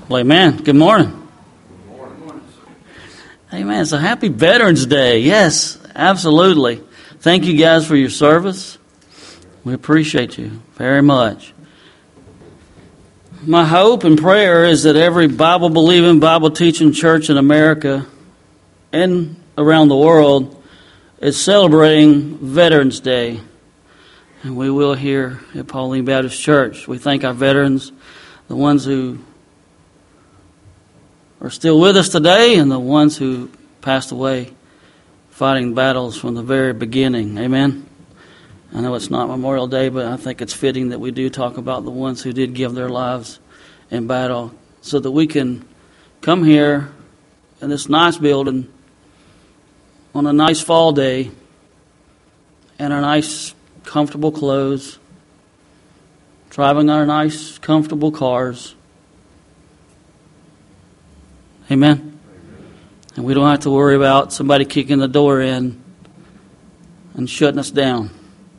Well, amen. Good morning. Amen. So happy Veterans Day. Yes, absolutely. Thank you guys for your service. We appreciate you very much. My hope and prayer is that every Bible-believing, Bible-teaching church in America and around the world is celebrating Veterans Day. And we will here at Pauline Baptist Church. We thank our veterans, the ones who are still with us today and the ones who passed away fighting battles from the very beginning. Amen. I know it's not Memorial Day, but I think it's fitting that we do talk about the ones who did give their lives in battle so that we can come here in this nice building on a nice fall day in our nice comfortable clothes, driving our nice comfortable cars. Amen. And we don't have to worry about somebody kicking the door in and shutting us down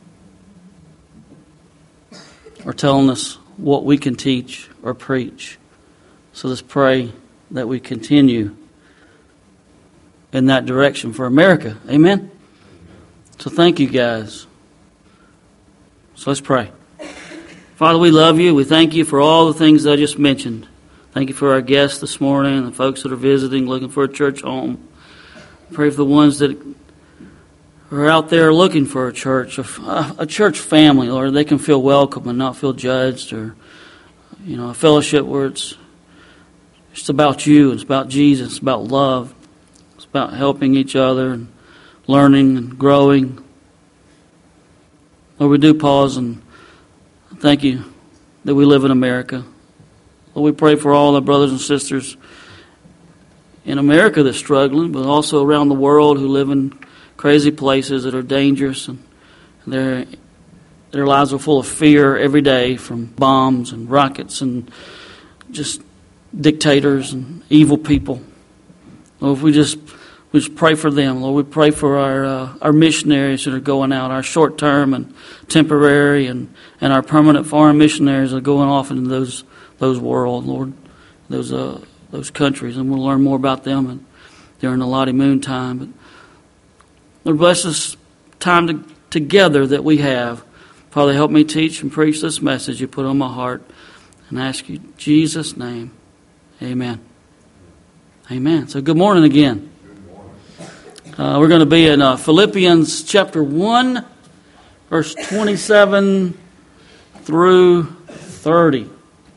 or telling us what we can teach or preach. So let's pray that we continue in that direction for America. Amen. So thank you guys. So let's pray. Father, we love you. We thank you for all the things that I just mentioned. Thank you for our guests this morning, the folks that are visiting, looking for a church home. Pray for the ones that are out there looking for a church family, Lord. They can feel welcome and not feel judged, or a fellowship where it's about you, it's about Jesus, it's about love, it's about helping each other and learning and growing. Lord, we do pause and thank you that we live in America. Lord, we pray for all our brothers and sisters in America that's struggling, but also around the world who live in crazy places that are dangerous, and their lives are full of fear every day from bombs and rockets and just dictators and evil people. Lord, we just pray for them. Lord, we pray for our missionaries that are going out, our short-term and temporary, and our permanent foreign missionaries that are going off into those world, Lord, those countries, and we'll learn more about them during the Lottie Moon time. But Lord, bless this time together that we have. Father, help me teach and preach this message you put on my heart, and I ask you in Jesus' name, amen. Amen. So good morning again. We're going to be in Philippians chapter 1, verse 27 through 30.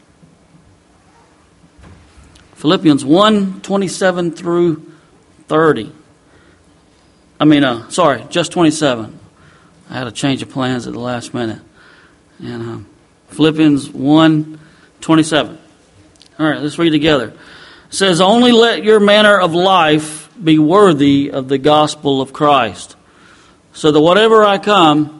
Philippians 1, 27 through 30. Just 27. I had a change of plans at the last minute. And Philippians 1, 27. All right, let's read together. It says, "Only let your manner of life be worthy of the gospel of Christ, so that whether I come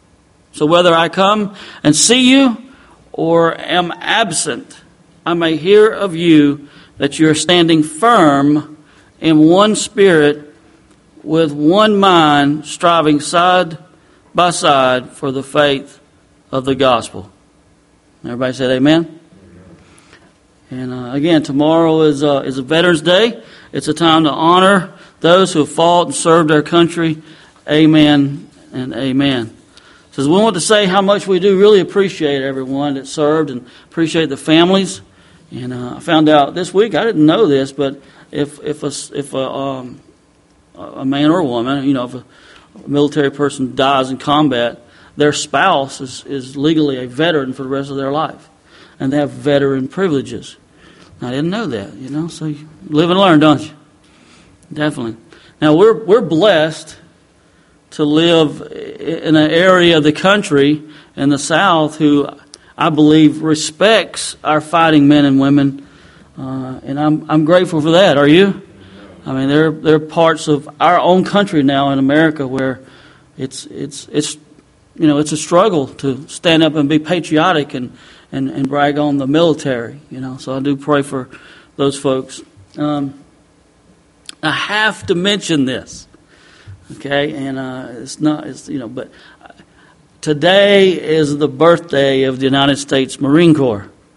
and see you or am absent, I may hear of you that you are standing firm in one spirit, with one mind, striving side by side for the faith of the gospel." Everybody said amen? And again, tomorrow is a Veterans Day. It's a time to honor those who have fought and served our country. Amen and amen. So we want to say how much we do really appreciate everyone that served and appreciate the families. And I found out this week, I didn't know this, but if a man or a woman, if a military person dies in combat, their spouse is legally a veteran for the rest of their life, and they have veteran privileges. I didn't know that, so you live and learn, don't you? Definitely. Now we're blessed to live in an area of the country in the South who I believe respects our fighting men and women, and I'm grateful for that. Are you? I mean, there are parts of our own country now in America where it's a struggle to stand up and be patriotic and brag on the military. So I do pray for those folks. I have to mention this, okay? And but today is the birthday of the United States Marine Corps.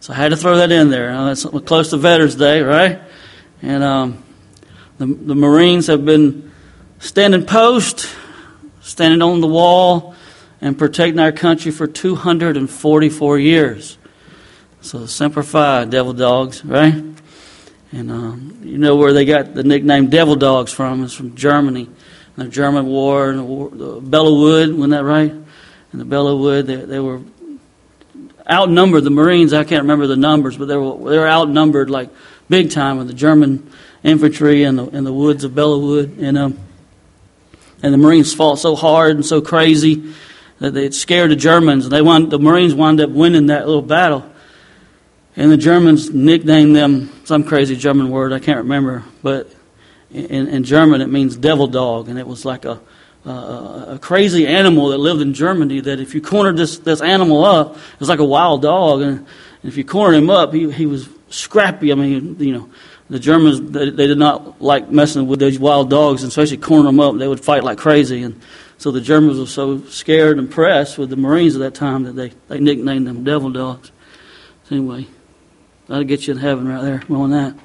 So I had to throw that in there. That's close to Veterans Day, right? And the Marines have been standing post, standing on the wall, and protecting our country for 244 years. So Semper Fi, Devil Dogs, right? And you know where they got the nickname Devil Dogs from? It's from Germany. The German war, and the Belleau Wood, wasn't that right? And the Belleau Wood, they were outnumbered. The Marines, I can't remember the numbers, but they were outnumbered like big time with the German infantry in the woods of Belleau Wood. And the Marines fought so hard and so crazy that they scared the Germans. The Marines wound up winning that little battle. And the Germans nicknamed them some crazy German word, I can't remember, but in German it means devil dog, and it was like a crazy animal that lived in Germany that if you cornered this animal up, it was like a wild dog, and if you cornered him up, he was scrappy. I mean, you know, the Germans, they did not like messing with these wild dogs, and especially cornering them up, they would fight like crazy, and so the Germans were so scared and impressed with the Marines at that time that they nicknamed them devil dogs. So anyway, that'll get you in heaven right there, on that.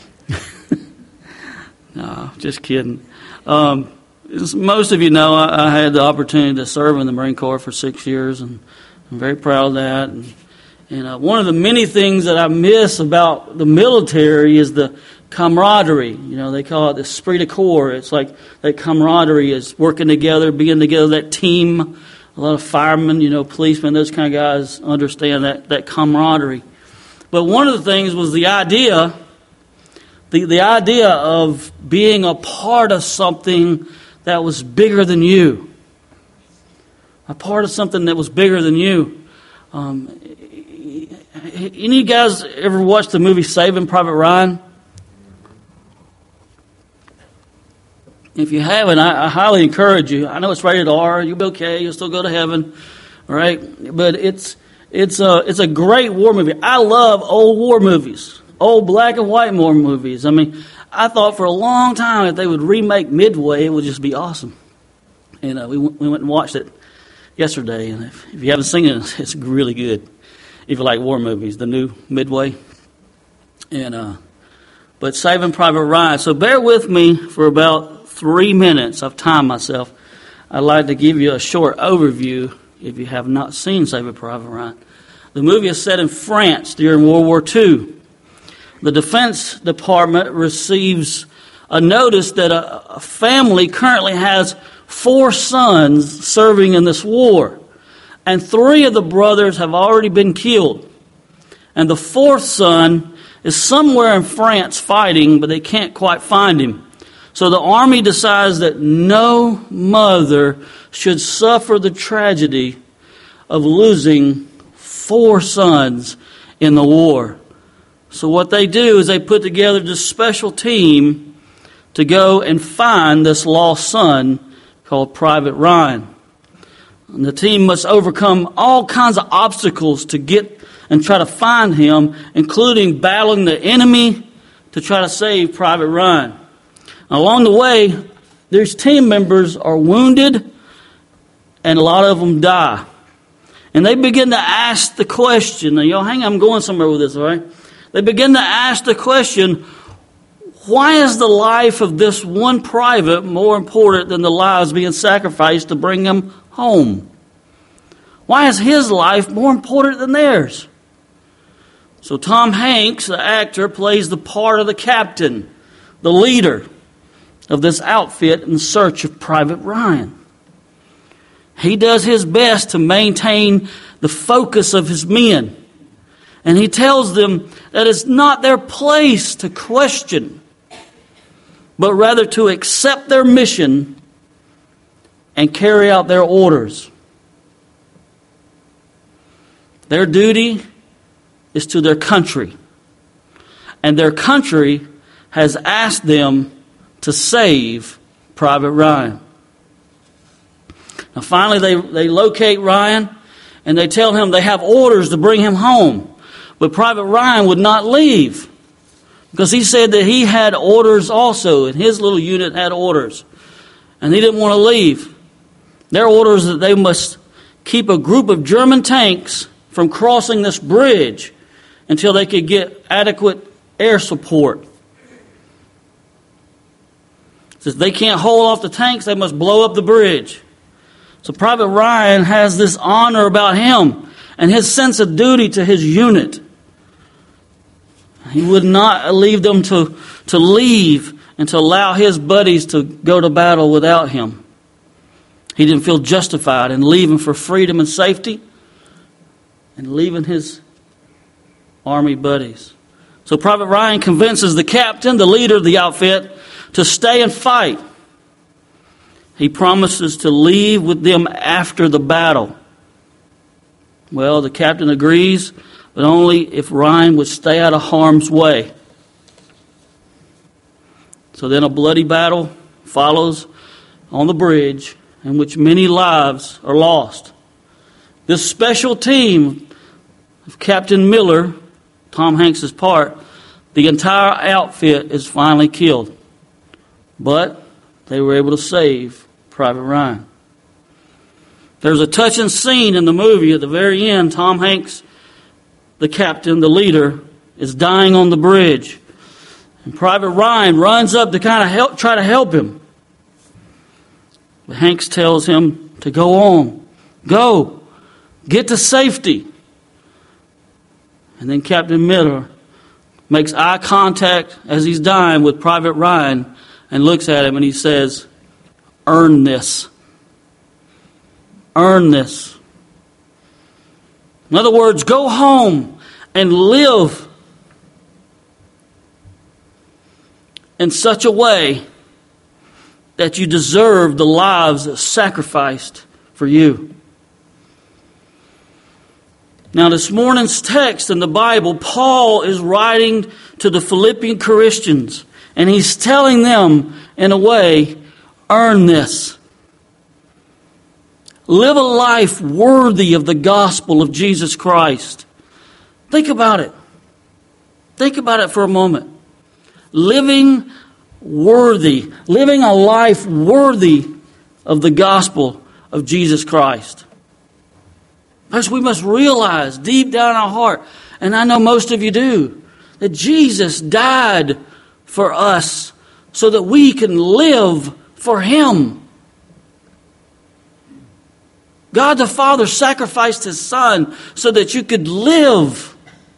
No, just kidding. As most of you know, I had the opportunity to serve in the Marine Corps for 6 years, and I'm very proud of that. And one of the many things that I miss about the military is the camaraderie. You know, they call it the esprit de corps. It's like that camaraderie is working together, being together, that team. A lot of firemen, you know, policemen, those kind of guys understand that camaraderie. But one of the things was the idea of being a part of something that was bigger than you. A part of something that was bigger than you. Any of you guys ever watched the movie Saving Private Ryan? If you haven't, I highly encourage you. I know it's rated R. You'll be okay. You'll still go to heaven. All right? But it's a great war movie. I love old war movies. Old black and white war movies. I mean, I thought for a long time if they would remake Midway, it would just be awesome. And we went and watched it yesterday. And if you haven't seen it, it's really good. If you like war movies, the new Midway. But Saving Private Ryan. So bear with me for about 3 minutes. I've timed myself. I'd like to give you a short overview if you have not seen Saving Private Ryan. The movie is set in France during World War II. The Defense Department receives a notice that a family currently has 4 sons serving in this war. And 3 of the brothers have already been killed. And the 4th son is somewhere in France fighting, but they can't quite find him. So the army decides that no mother should suffer the tragedy of losing 4 sons in the war. So what they do is they put together this special team to go and find this lost son called Private Ryan. And the team must overcome all kinds of obstacles to get and try to find him, including battling the enemy to try to save Private Ryan. Along the way, these team members are wounded and a lot of them die. And they begin to ask the question, and y'all hang on, I'm going somewhere with this, all right? They begin to ask the question, why is the life of this one private more important than the lives being sacrificed to bring him home? Why is his life more important than theirs? So Tom Hanks, the actor, plays the part of the captain, the leader of this outfit in search of Private Ryan. He does his best to maintain the focus of his men. And he tells them that it's not their place to question, but rather to accept their mission and carry out their orders. Their duty is to their country. And their country has asked them to save Private Ryan. Now finally they locate Ryan and they tell him they have orders to bring him home. But Private Ryan would not leave because he said that he had orders also, and his little unit had orders. And he didn't want to leave. Their orders that they must keep a group of German tanks from crossing this bridge until they could get adequate air support. Since they can't hold off the tanks, they must blow up the bridge. So Private Ryan has this honor about him and his sense of duty to his unit. He would not leave them to leave and to allow his buddies to go to battle without him. He didn't feel justified in leaving for freedom and safety and leaving his Army buddies. So Private Ryan convinces the captain, the leader of the outfit, to stay and fight. He promises to leave with them after the battle. Well, the captain agrees, but only if Ryan would stay out of harm's way. So then a bloody battle follows on the bridge in which many lives are lost. This special team of Captain Miller, Tom Hanks' part, the entire outfit is finally killed. But they were able to save Private Ryan. There's a touching scene in the movie at the very end. Tom Hanks, the captain, the leader, is dying on the bridge. And Private Ryan runs up to try to help him. But Hanks tells him to go on. Go. Get to safety. And then Captain Miller makes eye contact as he's dying with Private Ryan and looks at him and he says, "Earn this. Earn this." In other words, go home and live in such a way that you deserve the lives that sacrificed for you. Now, this morning's text in the Bible, Paul is writing to the Philippian Christians, and he's telling them, in a way, earn this. Live a life worthy of the gospel of Jesus Christ. Think about it. Think about it for a moment. Living a life worthy of the gospel of Jesus Christ. Because we must realize deep down in our heart, and I know most of you do, that Jesus died for us so that we can live for Him. God the Father sacrificed His Son so that you could live.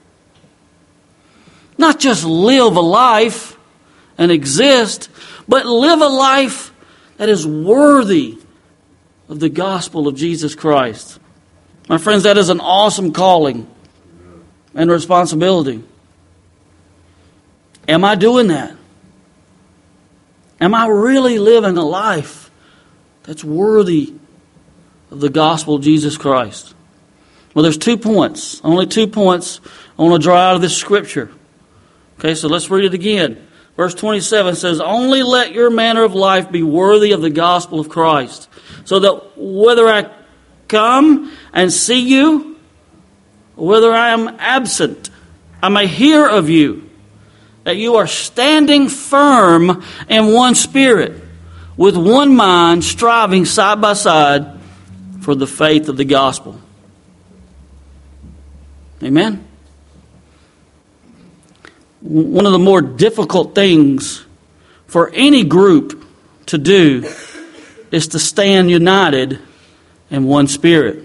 Not just live a life and exist, but live a life that is worthy of the gospel of Jesus Christ. My friends, that is an awesome calling and responsibility. Am I doing that? Am I really living a life that's worthy of the gospel of Jesus Christ? Well, there's 2 points. Only 2 points I want to draw out of this scripture. Okay, so let's read it again. Verse 27 says, "Only let your manner of life be worthy of the gospel of Christ, so that whether I come and see you, or whether I am absent, I may hear of you, that you are standing firm in one spirit, with one mind, striving side by side for the faith of the gospel." Amen? One of the more difficult things for any group to do is to stand united in one spirit.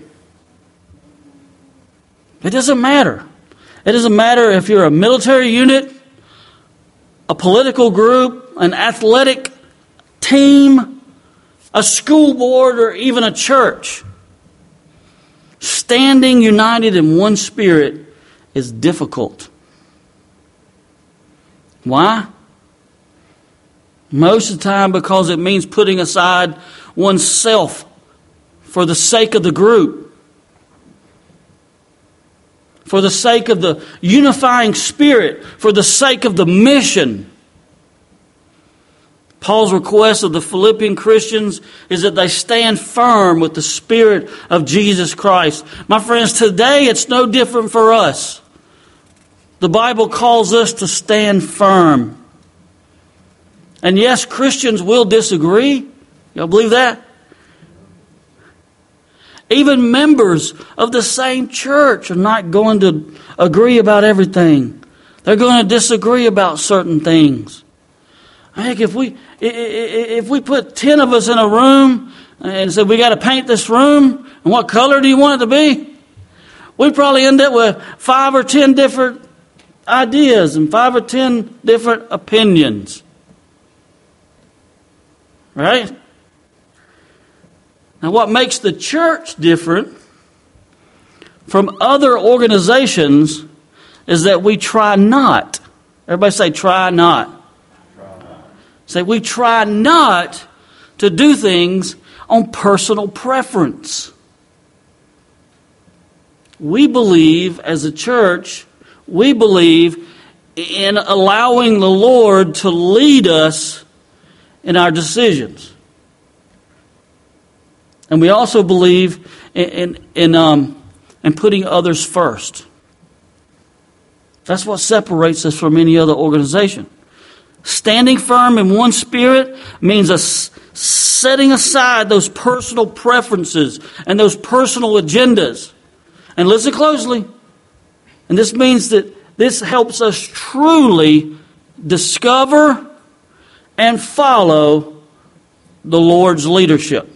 It doesn't matter. It doesn't matter if you're a military unit, a political group, an athletic team, a school board, or even a church. Standing united in one spirit is difficult. Why? Most of the time because it means putting aside oneself for the sake of the group, for the sake of the unifying spirit, for the sake of the mission. Paul's request of the Philippian Christians is that they stand firm with the Spirit of Jesus Christ. My friends, today it's no different for us. The Bible calls us to stand firm. And yes, Christians will disagree. Y'all believe that? Even members of the same church are not going to agree about everything. They're going to disagree about certain things. I think if we put 10 of us in a room and said, we got to paint this room, and what color do you want it to be? We'd probably end up with 5 or 10 different ideas and 5 or 10 different opinions. Right? Now, what makes the church different from other organizations is that we try not. Everybody say, try not. Say, we try not to do things on personal preference. We believe, as a church, we believe in allowing the Lord to lead us in our decisions. And we also believe in putting others first. That's what separates us from any other organization. Standing firm in one spirit means us setting aside those personal preferences and those personal agendas. And listen closely. And this means that this helps us truly discover and follow the Lord's leadership.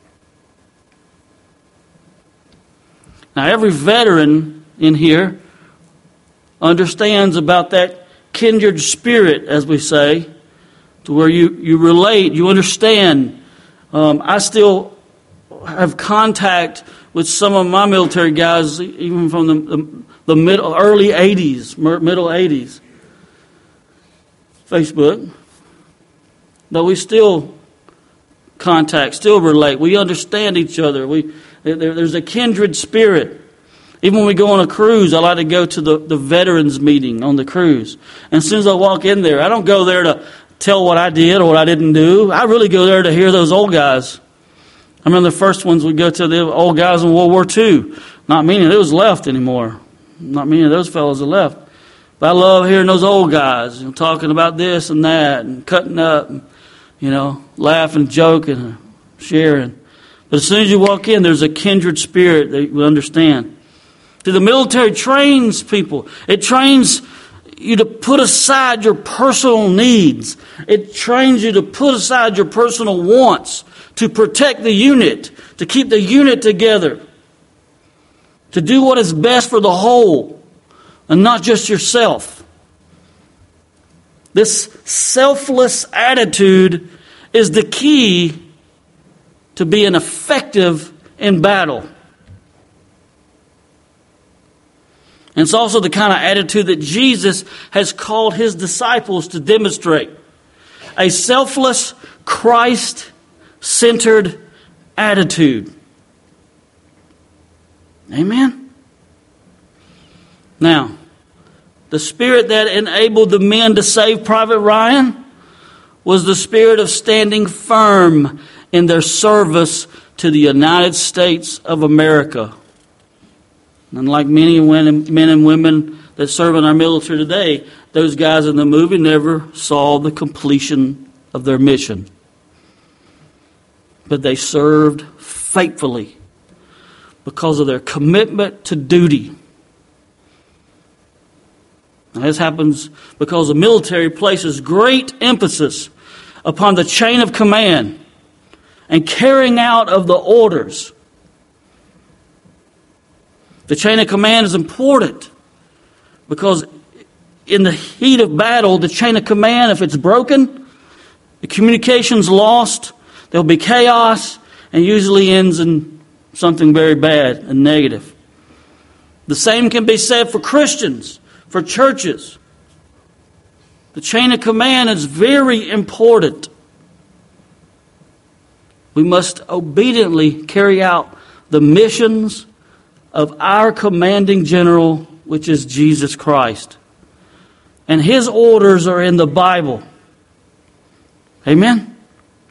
Now, every veteran in here understands about that kindred spirit, as we say, to where you relate, you understand. I still have contact with some of my military guys, even from the early 80s, middle 80s. Facebook. But we still contact, still relate. We understand each other. There's a kindred spirit. Even when we go on a cruise, I like to go to the veterans meeting on the cruise. And as soon as I walk in there, I don't go there to tell what I did or what I didn't do. I really go there to hear those old guys. I remember the first ones we go to, the old guys in World War II. Not many of those left anymore. Not many of those fellows are left. But I love hearing those old guys, talking about this and that and cutting up, and, laughing, joking, sharing. But as soon as you walk in, there's a kindred spirit that you understand. See, the military trains people. It trains you to put aside your personal needs. It trains you to put aside your personal wants, to protect the unit, to keep the unit together, to do what is best for the whole, and not just yourself. This selfless attitude is the key to being effective in battle. And it's also the kind of attitude that Jesus has called his disciples to demonstrate. A selfless, Christ-centered attitude. Amen? Now, the spirit that enabled the men to save Private Ryan was the spirit of standing firm in their service to the United States of America. And like many men and women that serve in our military today, those guys in the movie never saw the completion of their mission. But they served faithfully because of their commitment to duty. Now, this happens because the military places great emphasis upon the chain of command and carrying out of the orders. The chain of command is important because in the heat of battle, the chain of command, if it's broken, the communication's lost, there'll be chaos, and usually ends in something very bad and negative. The same can be said for Christians, for churches. The chain of command is very important. We must obediently carry out the missions of our commanding general, which is Jesus Christ. And his orders are in the Bible. Amen?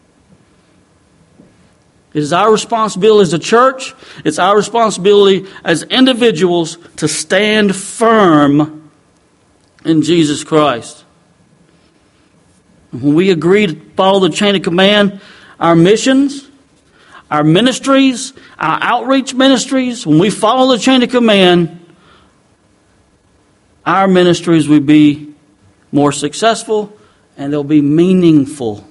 It is our responsibility as a church, it's our responsibility as individuals to stand firm in Jesus Christ. And when we agree to follow the chain of command, our missions, our ministries, our outreach ministries, when we follow the chain of command, our ministries will be more successful and they'll be meaningful.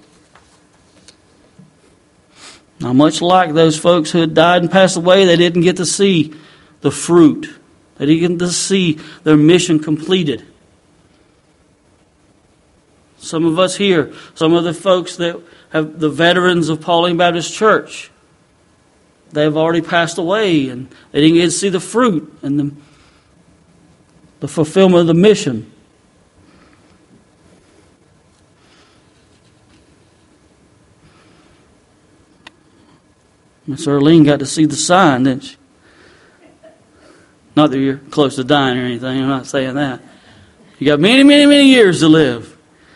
Now, much like those folks who had died and passed away, they didn't get to see the fruit. They didn't get to see their mission completed. Some of us here, some of the folks that have the veterans of Pauline Baptist Church, they've already passed away and they didn't get to see the fruit and the fulfillment of the mission. Miss Earlene got to see the sign, didn't she? Not that you're close to dying or anything, I'm not saying that. You got many, many, many years to live.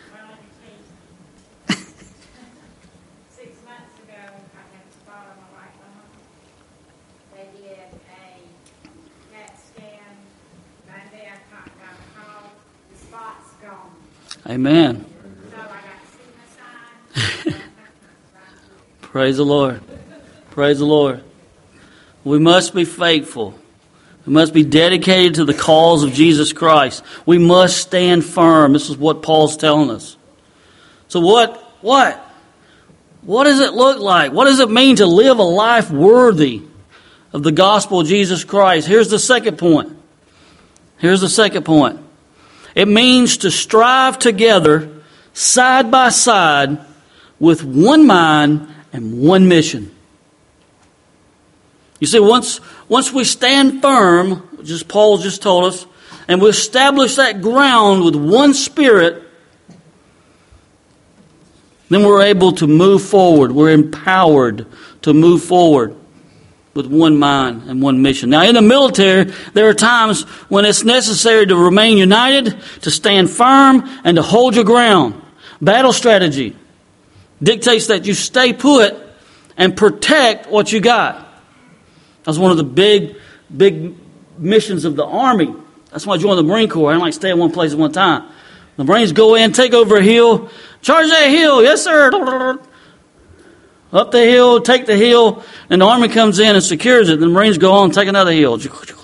6 months ago, I had a spot on my right lung. They did a CAT scan. Monday, I got a call. The spot's gone. Amen. So I got to see my sign. Praise the Lord. Praise the Lord. We must be faithful. We must be dedicated to the cause of Jesus Christ. We must stand firm. This is what Paul's telling us. So what does it look like? What does it mean to live a life worthy of the gospel of Jesus Christ? Here's the second point. It means to strive together, side by side, with one mind and one mission. You see, once we stand firm, just Paul just told us, and we establish that ground with one spirit, then we're able to move forward. We're empowered to move forward with one mind and one mission. Now, in the military, there are times when it's necessary to remain united, to stand firm, and to hold your ground. Battle strategy dictates that you stay put and protect what you got. That's one of the big missions of the Army. That's why I joined the Marine Corps. I don't like to stay in one place at one time. The Marines go in, take over a hill, charge that hill, yes sir. Up the hill, take the hill, and the Army comes in and secures it. The Marines go on, take another hill.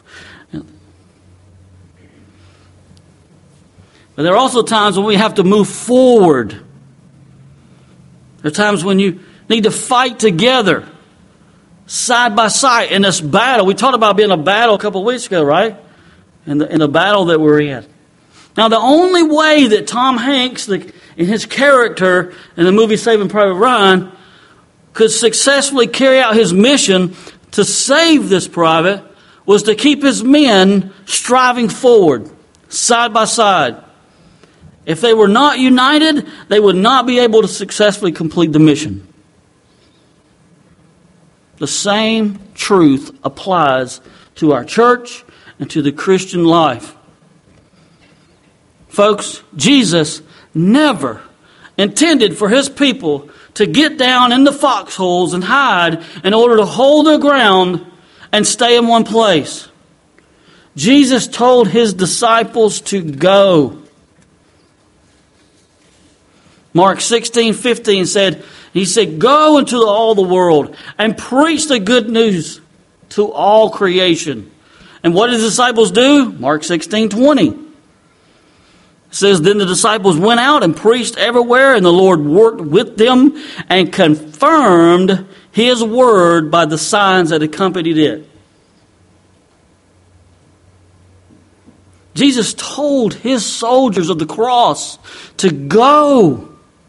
But there are also times when we have to move forward. There are times when you need to fight together, side by side, in this battle. We talked about being in a battle a couple of weeks ago, right? In the battle that we're in. Now, the only way that Tom Hanks, in his character in the movie Saving Private Ryan, could successfully carry out his mission to save this private was to keep his men striving forward, side by side. If they were not united, they would not be able to successfully complete the mission. The same truth applies to our church and to the Christian life. Folks, Jesus never intended for his people to get down in the foxholes and hide in order to hold their ground and stay in one place. Jesus told his disciples to go. Mark 16:15 said, he said, go into all the world and preach the good news to all creation. And what did the disciples do? Mark 16:20. It says, then the disciples went out and preached everywhere, and the Lord worked with them and confirmed his word by the signs that accompanied it. Jesus told his soldiers of the cross to go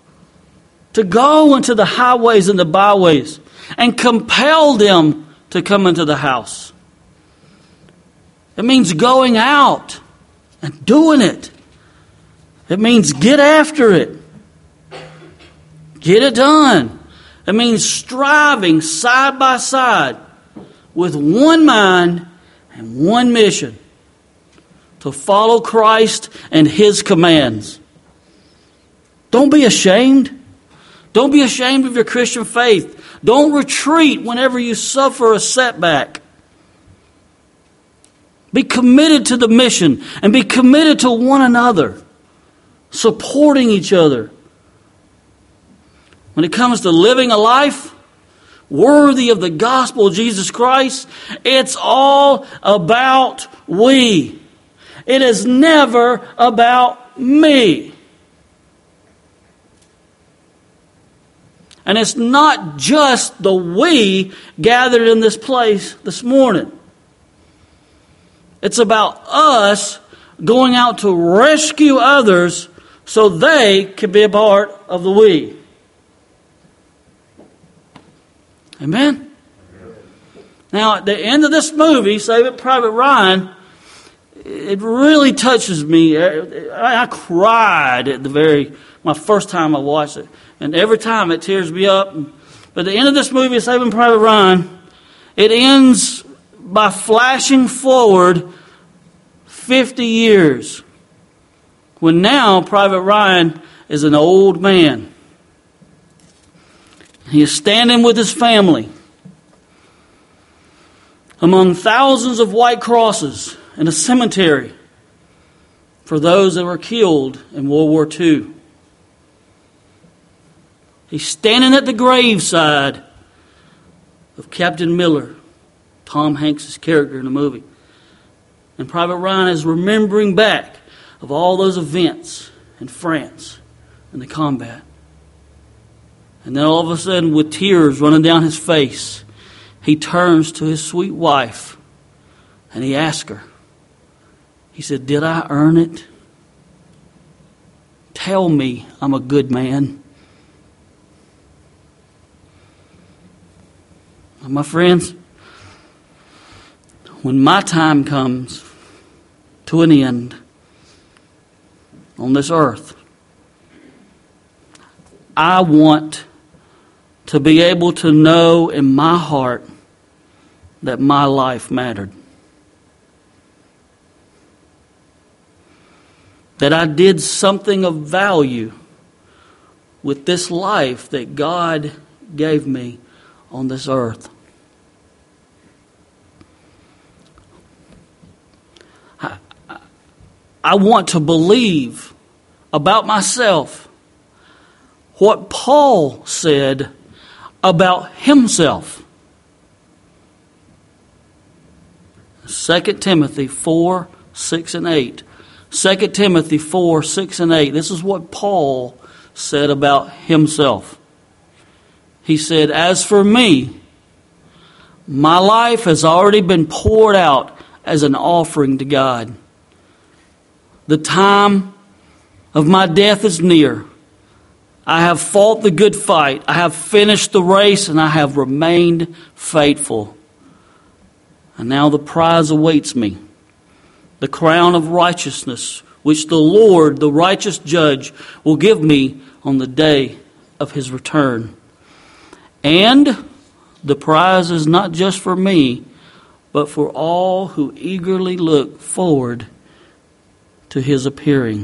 into the highways and the byways and compel them to come into the house. It means going out and doing it. It means get after it. Get it done. It means striving side by side with one mind and one mission to follow Christ and his commands. Don't be ashamed. Don't be ashamed of your Christian faith. Don't retreat whenever you suffer a setback. Be committed to the mission and be committed to one another, supporting each other. When it comes to living a life worthy of the gospel of Jesus Christ, it's all about we. It is never about me. And it's not just the we gathered in this place this morning. It's about us going out to rescue others so they can be a part of the we. Amen? Now, at the end of this movie, Saving Private Ryan, it really touches me. I cried at my first time I watched it. And every time it tears me up. But at the end of this movie, Saving Private Ryan, it ends by flashing forward 50 years. When now Private Ryan is an old man. He is standing with his family among thousands of white crosses in a cemetery for those that were killed in World War II. He's standing at the graveside of Captain Miller, Tom Hanks' character in the movie. And Private Ryan is remembering back of all those events in France and the combat. And then all of a sudden, with tears running down his face, he turns to his sweet wife and he asks her, he said, "Did I earn it? Tell me I'm a good man." My friends, when my time comes to an end on this earth, I want to be able to know in my heart that my life mattered. That I did something of value with this life that God gave me on this earth. I want to believe about myself what Paul said about himself. 2 Timothy 4, 6 and 8. 2 Timothy 4, 6 and 8. This is what Paul said about himself. He said, "As for me, my life has already been poured out as an offering to God. The time of my death is near. I have fought the good fight. I have finished the race, and I have remained faithful. And now the prize awaits me, the crown of righteousness, which the Lord, the righteous judge, will give me on the day of his return. And the prize is not just for me, but for all who eagerly look forward to his appearing."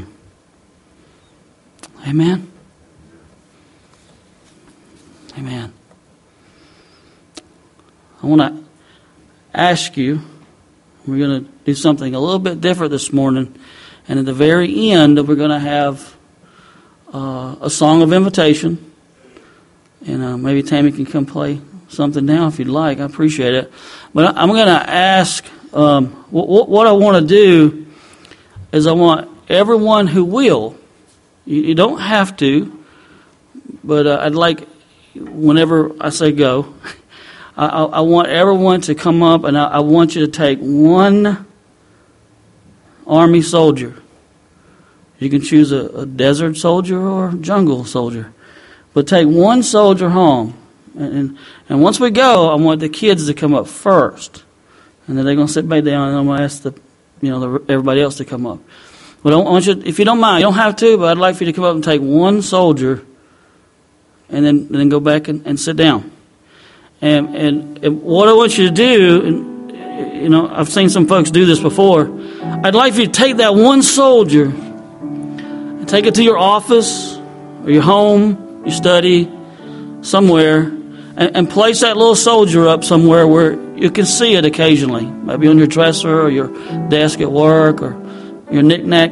Amen. Amen. I want to ask you, we're going to do something a little bit different this morning. And at the very end, we're going to have a song of invitation. And maybe Tammy can come play something now if you'd like. I appreciate it. But I'm going to ask, what I want to do is I want everyone who will, you don't have to, but I'd like, whenever I say go, I want everyone to come up, and I want you to take one army soldier. You can choose a desert soldier or jungle soldier. But take one soldier home. And once we go, I want the kids to come up first. And then they're going to sit back down, and I'm going to ask everybody else to come up. But I want you, if you don't mind, you don't have to, but I'd like for you to come up and take one soldier and then go back and sit down. And what I want you to do, and I've seen some folks do this before, I'd like for you to take that one soldier and take it to your office or your home, your study, somewhere, and place that little soldier up somewhere where you can see it occasionally. Maybe on your dresser or your desk at work or your knick-knack,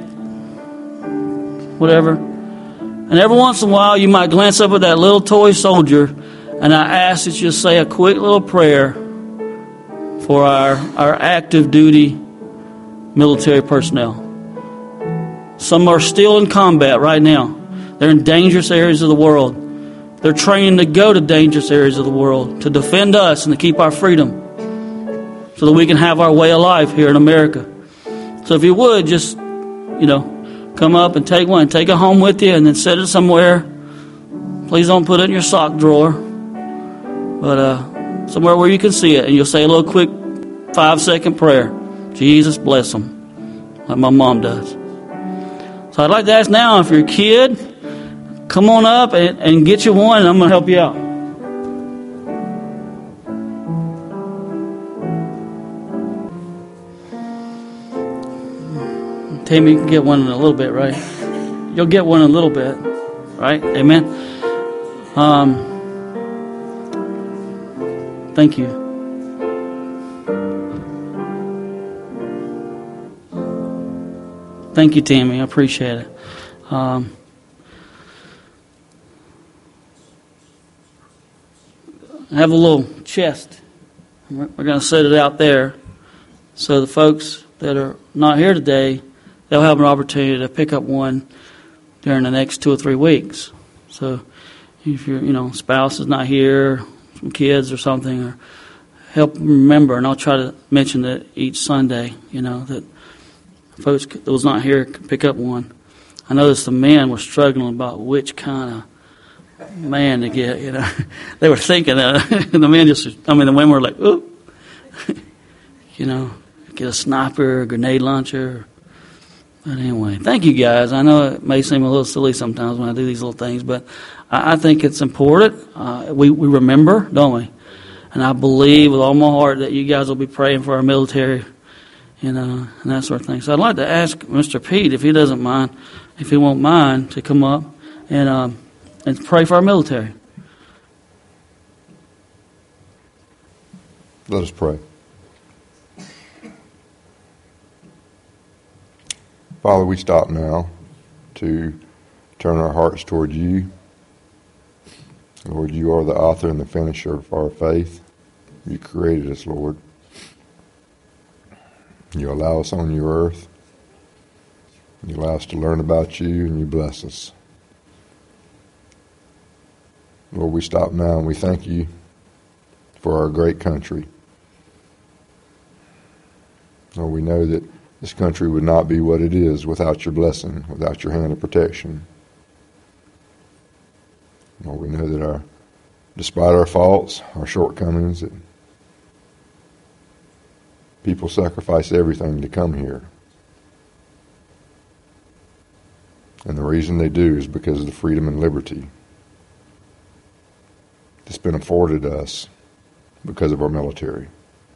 whatever. And every once in a while you might glance up at that little toy soldier And I ask that you say a quick little prayer for our active duty military personnel. Some are still in combat right now. They're in dangerous areas of the world. They're training to go to dangerous areas of the world to defend us and to keep our freedom so that we can have our way of life here in America. So if you would, just, come up and take one. Take it home with you and then set it somewhere. Please don't put it in your sock drawer. But somewhere where you can see it. And you'll say a little quick 5-second prayer. Jesus bless them. Like my mom does. So I'd like to ask now, if you're a kid, come on up and get you one, and I'm going to help you out. Tammy, you can get one in a little bit, right? You'll get one in a little bit, right? Amen. Thank you. Thank you, Tammy. I appreciate it. I have a little chest. We're going to set it out there so the folks that are not here today, they'll have an opportunity to pick up one during the next 2 or 3 weeks. So if your spouse is not here, some kids or something, or help them remember, and I'll try to mention that each Sunday, that folks that was not here can pick up one. I noticed the men were struggling about which kind of man to get, They were thinking that, and the women were like, oop, get a sniper, a grenade launcher. But anyway, thank you guys. I know it may seem a little silly sometimes when I do these little things, but I think it's important. We remember, don't we? And I believe with all my heart that you guys will be praying for our military, and that sort of thing. So I'd like to ask Mr. Pete, if he won't mind, to come up and pray for our military. Let us pray. Father, we stop now to turn our hearts toward you. Lord, you are the author and the finisher of our faith. You created us, Lord. You allow us on your earth. You allow us to learn about you, and you bless us. Lord, we stop now and we thank you for our great country. Lord, we know that this country would not be what it is without your blessing, without your hand of protection. Lord, we know that despite our faults, our shortcomings, that people sacrifice everything to come here. And the reason they do is because of the freedom and liberty that's been afforded us because of our military.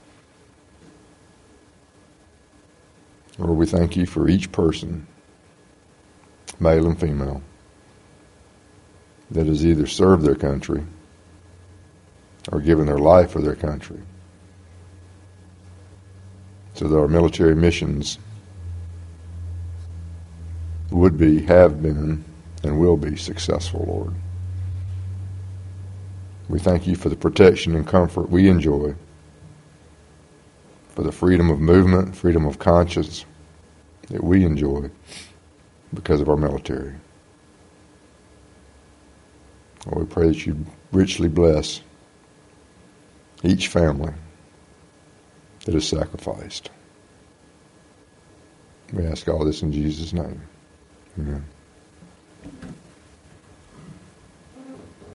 Lord, we thank you for each person, male and female, that has either served their country or given their life for their country, so that our military missions would be, have been, and will be successful, Lord. We thank you for the protection and comfort we enjoy, for the freedom of movement, freedom of conscience that we enjoy because of our military. Lord, we pray that you richly bless each family that is sacrificed. We ask all this in Jesus' name. Amen.